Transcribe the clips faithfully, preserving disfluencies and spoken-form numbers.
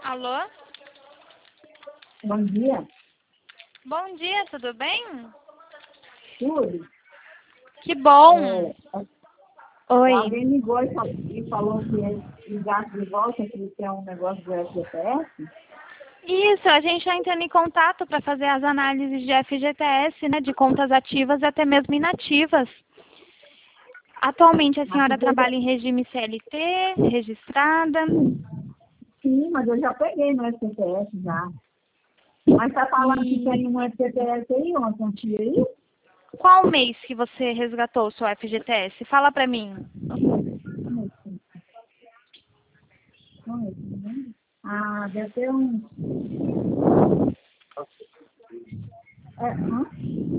Alô? Bom dia. Bom dia, tudo bem? Tudo. Que bom. É, Oi. alguém ligou e falou, e falou que ia ligar de volta que tem um negócio do F G T S. Isso, a gente está entrando em contato para fazer as análises de F G T S, né, de contas ativas e até mesmo inativas. Atualmente a Mas senhora porque eu já, trabalha em regime C L T, registrada. sim, mas eu já peguei no F G T S já. Mas tá falando que E tem um F G T S aí, uma quantia aí? qual mês que você resgatou o seu F G T S? Fala para mim. Ah, deve ter um. É, hã?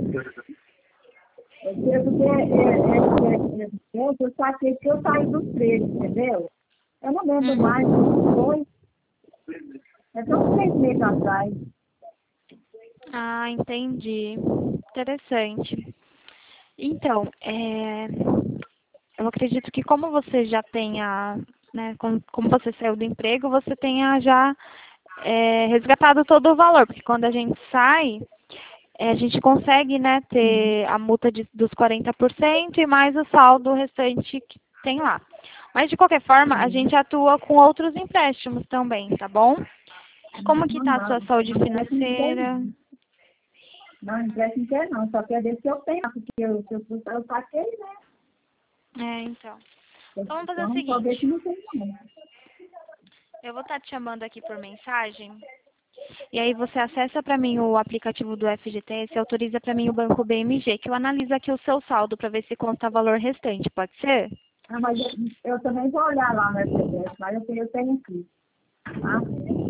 É porque é, é, é, é, é, eu saquei que eu saí dos três, entendeu? Eu não lembro mais como foi. É só uns três meses atrás. Ah, entendi. Interessante. Então, é, eu acredito que como você já tenha, né, como, como você saiu do emprego, você tenha já é, resgatado todo o valor, porque quando a gente sai, é, a gente consegue, né, ter a multa de, dos quarenta por cento e mais o saldo restante que tem lá. Mas, de qualquer forma, a Sim. gente atua com outros empréstimos também, tá bom? Como que Não, tá a sua não, saúde não empréstimo não quer financeira? não. Não empréstimo não quer não, só quer ver se eu tenho, porque eu, se eu, se eu saquei, né? É, então. Então, vamos fazer o Então, só ver que seguinte. não tem não. Eu vou estar te chamando aqui por mensagem. E aí você acessa para mim o aplicativo do F G T S e autoriza para mim o banco B M G, que eu analiso aqui o seu saldo para ver se consta valor restante, pode ser? Ah, mas eu, eu também vou olhar lá no F G T S, mas eu tenho, eu tenho aqui, tá?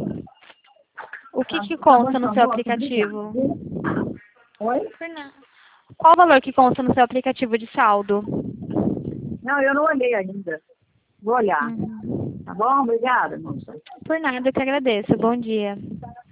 O que Tá, que tá bom consta no então, seu moço, obrigada, aplicativo? viu? Oi? Fernanda. Qual o valor que consta no seu aplicativo de saldo? Não, eu não olhei ainda. Vou olhar. Uhum. Tá bom? Obrigada, moça. Por nada, eu que agradeço. Bom dia.